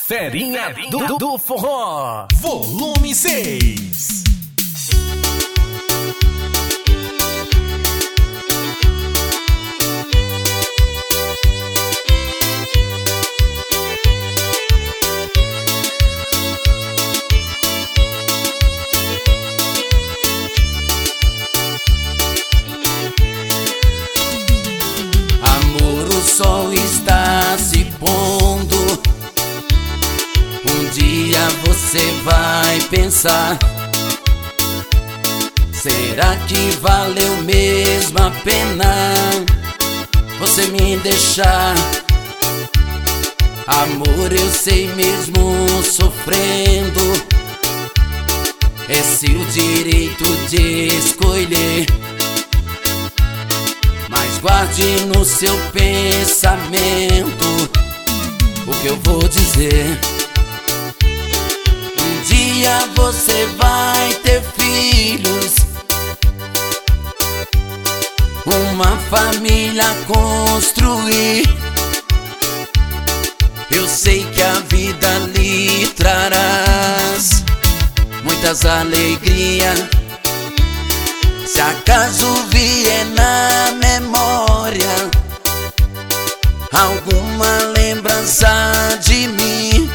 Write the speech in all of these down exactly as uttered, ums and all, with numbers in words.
Ferinha do, do Forró, volume seis. Amor, o sol está se pondo. Um dia você vai pensar: será que valeu mesmo a pena você me deixar? Amor, eu sei mesmo sofrendo, é seu direito de escolher, mas guarde no seu pensamento o que eu vou dizer. Um dia você vai ter filhos, uma família construir. Eu sei que a vida lhe trarás muitas alegrias. Se acaso vier na memória alguma lembrança de mim,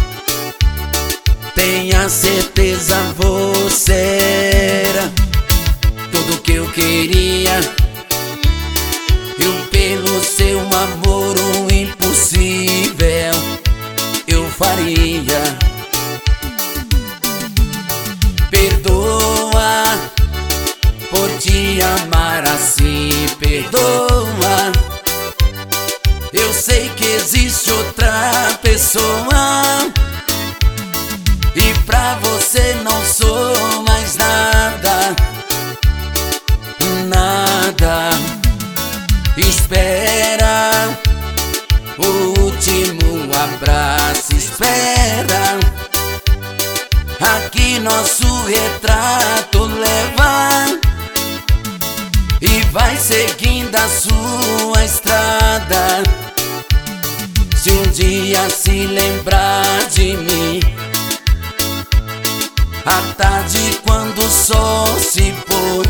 tenha certeza, você era tudo que eu queria. Eu, pelo seu amor, o impossível eu faria. Perdoa por te amar assim, perdoa. Eu sei que existe outra pessoa, e pra você não sou mais nada, nada. Espera o último abraço, espera. Aqui nosso retrato leva e vai seguindo a sua estrada. Se um dia se lembrar de mim, à tarde quando o sol se pôr,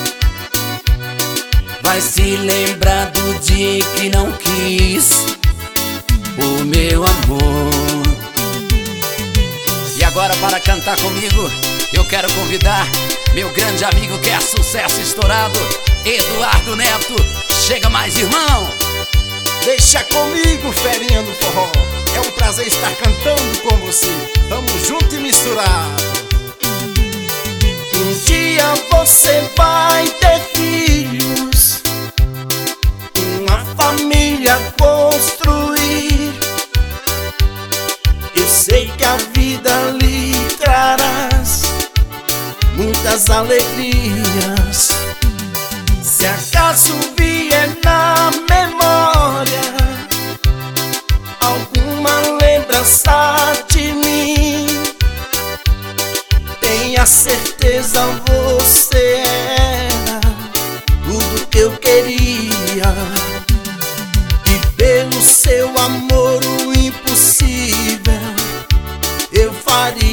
vai se lembrar do dia que não quis o meu amor. E agora, para cantar comigo, eu quero convidar meu grande amigo que é sucesso estourado, Eduardo Neto. Chega mais, irmão! Deixa comigo, Ferinha do Forró, é um prazer estar cantando com você. Tamo junto e misturado. Um dia você vai ter filhos, uma família construir. Eu sei que a vida lhe trarás muitas alegrias. Se acaso vier na memória alguma lembrança de mim, tenha certeza, você era tudo que eu queria. E pelo seu amor, o impossível eu faria.